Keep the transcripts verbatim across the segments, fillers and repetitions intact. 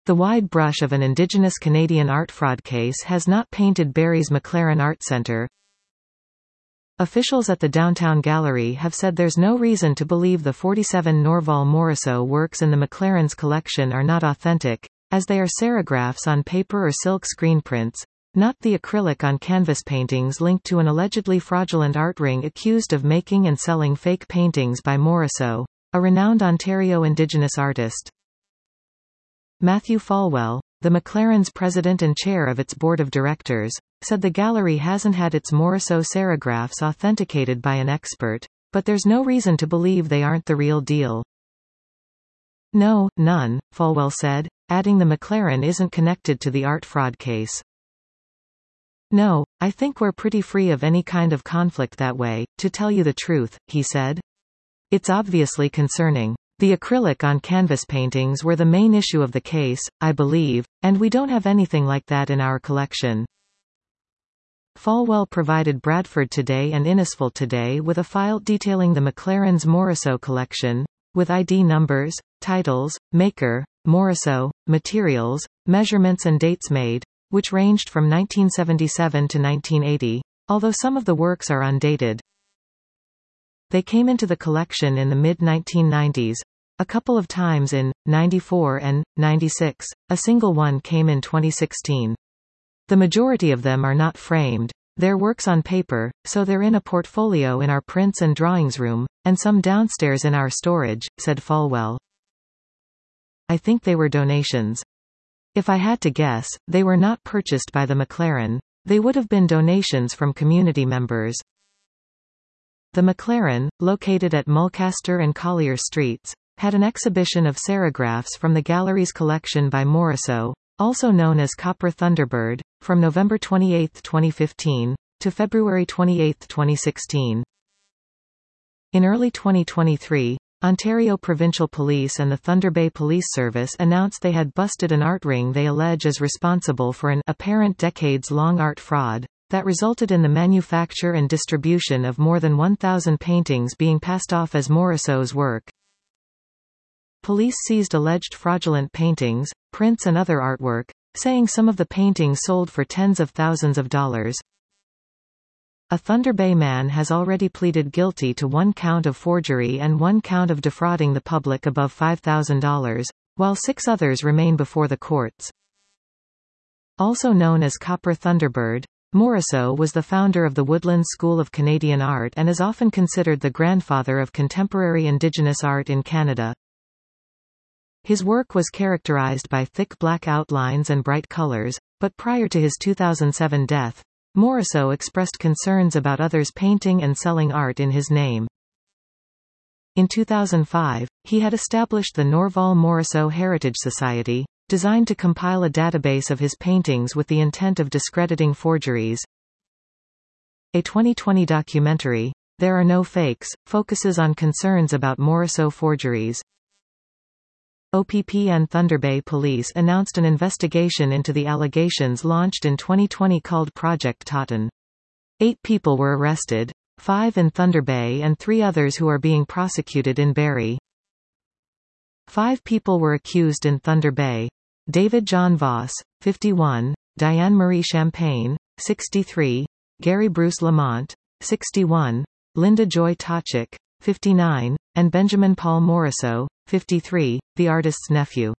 The wide brush of an Indigenous Canadian art fraud case has not painted Barrie's McLaren Art Centre. Officials at the Downtown Gallery have said there's no reason to believe the forty-seven Norval Morrisseau works in the McLaren's collection are not authentic, as they are serigraphs on paper or silk screen prints, not the acrylic on canvas paintings linked to an allegedly fraudulent art ring accused of making and selling fake paintings by Morrisseau, a renowned Ontario Indigenous artist. Matthew Falwell, the McLaren's president and chair of its board of directors, said the gallery hasn't had its Morrisseau serigraphs authenticated by an expert, but there's no reason to believe they aren't the real deal. No, none, Falwell said, adding the McLaren isn't connected to the art fraud case. No, I think we're pretty free of any kind of conflict that way, to tell you the truth, he said. It's obviously concerning. The acrylic on canvas paintings were the main issue of the case, I believe, and we don't have anything like that in our collection. Falwell provided Bradford Today and Innisfil Today with a file detailing the McLaren's Morrisseau collection, with I D numbers, titles, maker, Morrisseau, materials, measurements and dates made, which ranged from nineteen seventy-seven to nineteen eighty, although some of the works are undated. They came into the collection in the mid nineteen nineties, a couple of times in ninety-four and ninety-six, a single one came in twenty sixteen. The majority of them are not framed. They're works on paper, so they're in a portfolio in our prints and drawings room, and some downstairs in our storage, said Falwell. I think they were donations. If I had to guess, they were not purchased by the McLaren. They would have been donations from community members. The McLaren, located at Mulcaster and Collier Streets, had an exhibition of serigraphs from the gallery's collection by Morrisseau, also known as Copper Thunderbird, from November twenty-eighth, twenty fifteen, to February twenty-eighth, twenty sixteen. In early twenty twenty-three, Ontario Provincial Police and the Thunder Bay Police Service announced they had busted an art ring they allege is responsible for an apparent decades-long art fraud that resulted in the manufacture and distribution of more than one thousand paintings being passed off as Morrisseau's work. Police seized alleged fraudulent paintings, prints and other artwork, saying some of the paintings sold for tens of thousands of dollars. A Thunder Bay man has already pleaded guilty to one count of forgery and one count of defrauding the public above five thousand dollars, while six others remain before the courts. Also known as Copper Thunderbird, Morrisseau was the founder of the Woodlands School of Canadian Art and is often considered the grandfather of contemporary Indigenous art in Canada. His work was characterized by thick black outlines and bright colors, but prior to his two thousand seven death, Morrisseau expressed concerns about others painting and selling art in his name. In two thousand five, he had established the Norval Morrisseau Heritage Society, designed to compile a database of his paintings with the intent of discrediting forgeries. A twenty twenty documentary, There Are No Fakes, focuses on concerns about Morrisseau forgeries. O P P and Thunder Bay Police announced an investigation into the allegations launched in twenty twenty called Project Totten. Eight people were arrested, five in Thunder Bay and three others who are being prosecuted in Barrie. Five people were accused in Thunder Bay. David John Voss, fifty-one, Diane Marie Champagne, sixty-three, Gary Bruce Lamont, sixty-one, Linda Joy Tochik, fifty-nine, and Benjamin Paul Morrisseau, fifty-three, the artist's nephew.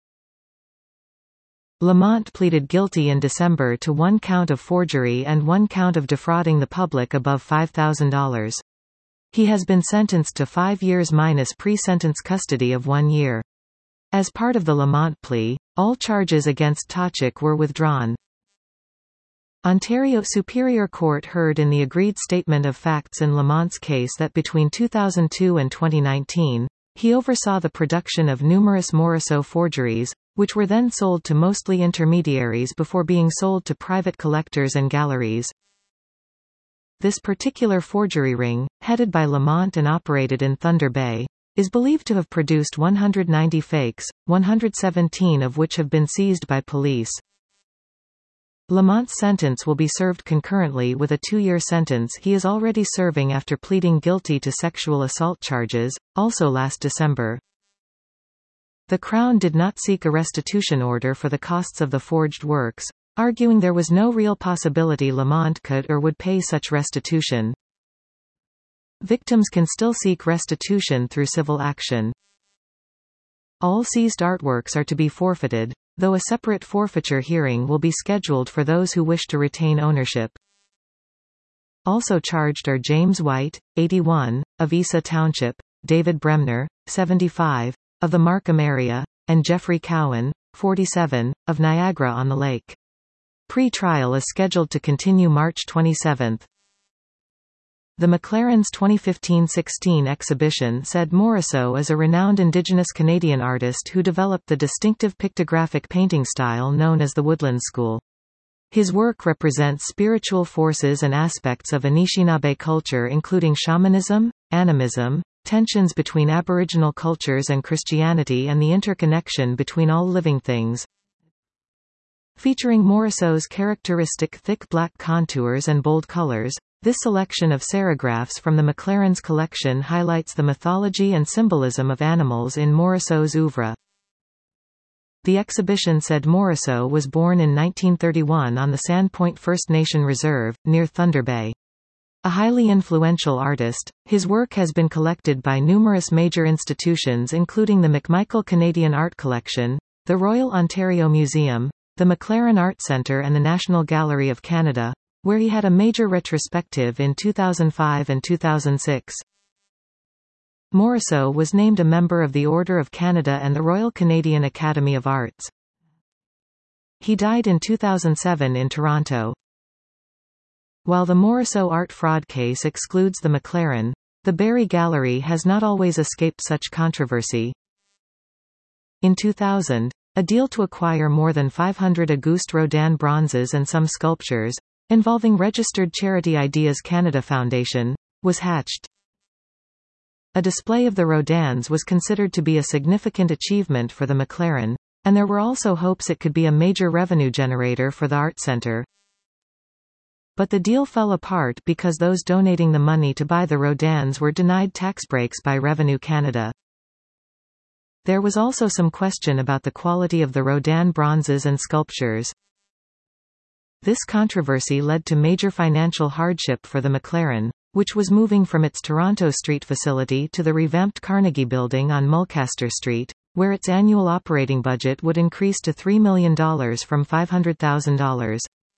Lamont pleaded guilty in December to one count of forgery and one count of defrauding the public above five thousand dollars. He has been sentenced to five years minus pre-sentence custody of one year. As part of the Lamont plea, all charges against Tochik were withdrawn. Ontario Superior Court heard in the agreed statement of facts in Lamont's case that between two thousand two and twenty nineteen, he oversaw the production of numerous Morrisseau forgeries, which were then sold to mostly intermediaries before being sold to private collectors and galleries. This particular forgery ring, headed by Lamont and operated in Thunder Bay, is believed to have produced one hundred ninety fakes, one hundred seventeen of which have been seized by police. Lamont's sentence will be served concurrently with a two-year sentence he is already serving after pleading guilty to sexual assault charges, also last December. The Crown did not seek a restitution order for the costs of the forged works, arguing there was no real possibility Lamont could or would pay such restitution. Victims can still seek restitution through civil action. All seized artworks are to be forfeited, though a separate forfeiture hearing will be scheduled for those who wish to retain ownership. Also charged are James White, eighty-one, of Esa Township, David Bremner, seventy-five, of the Markham area, and Jeffrey Cowan, forty-seven, of Niagara-on-the-Lake. Pre-trial is scheduled to continue March twenty-seventh. The McLaren's twenty fifteen sixteen exhibition said Morisseau is a renowned Indigenous Canadian artist who developed the distinctive pictographic painting style known as the Woodland School. His work represents spiritual forces and aspects of Anishinaabe culture including shamanism, animism, tensions between Aboriginal cultures and Christianity and the interconnection between all living things. Featuring Morisseau's characteristic thick black contours and bold colors, this selection of serigraphs from the McLaren's collection highlights the mythology and symbolism of animals in Morisseau's oeuvre. The exhibition said Morisseau was born in nineteen thirty-one on the Sandpoint First Nation Reserve, near Thunder Bay. A highly influential artist, his work has been collected by numerous major institutions including the McMichael Canadian Art Collection, the Royal Ontario Museum, the McLaren Art Centre and the National Gallery of Canada, where he had a major retrospective in two thousand five and two thousand six. Morisseau was named a member of the Order of Canada and the Royal Canadian Academy of Arts. He died in two thousand seven in Toronto. While the Morisseau art fraud case excludes the McLaren, the Barrie Gallery has not always escaped such controversy. In two thousand, a deal to acquire more than five hundred Auguste Rodin bronzes and some sculptures, involving registered charity Ideas Canada Foundation, was hatched. A display of the Rodins was considered to be a significant achievement for the McLaren, and there were also hopes it could be a major revenue generator for the Art Centre. But the deal fell apart because those donating the money to buy the Rodins were denied tax breaks by Revenue Canada. There was also some question about the quality of the Rodin bronzes and sculptures. This controversy led to major financial hardship for the McLaren, which was moving from its Toronto Street facility to the revamped Carnegie Building on Mulcaster Street, where its annual operating budget would increase to three million dollars from five hundred thousand dollars.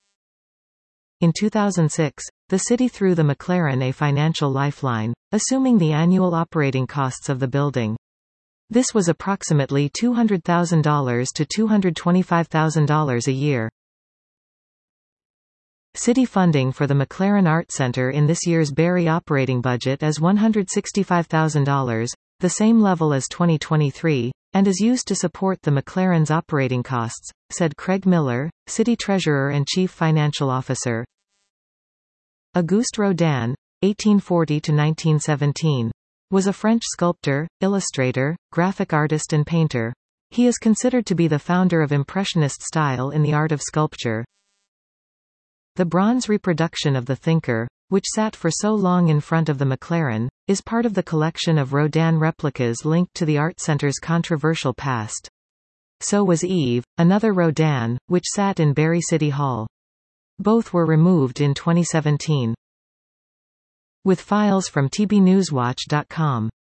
In two thousand six, the city threw the McLaren a financial lifeline, assuming the annual operating costs of the building. This was approximately two hundred thousand dollars to two hundred twenty-five thousand dollars a year. City funding for the McLaren Art Centre in this year's Barrie operating budget is one hundred sixty-five thousand dollars, the same level as twenty twenty-three, and is used to support the McLaren's operating costs, said Craig Miller, City Treasurer and Chief Financial Officer. Auguste Rodin, eighteen forty to nineteen seventeen, was a French sculptor, illustrator, graphic artist and painter. He is considered to be the founder of Impressionist style in the art of sculpture. The bronze reproduction of the Thinker, which sat for so long in front of the McLaren, is part of the collection of Rodin replicas linked to the Art Centre's controversial past. So was Eve, another Rodin, which sat in Barrie City Hall. Both were removed in twenty seventeen. With files from T B Newswatch dot com.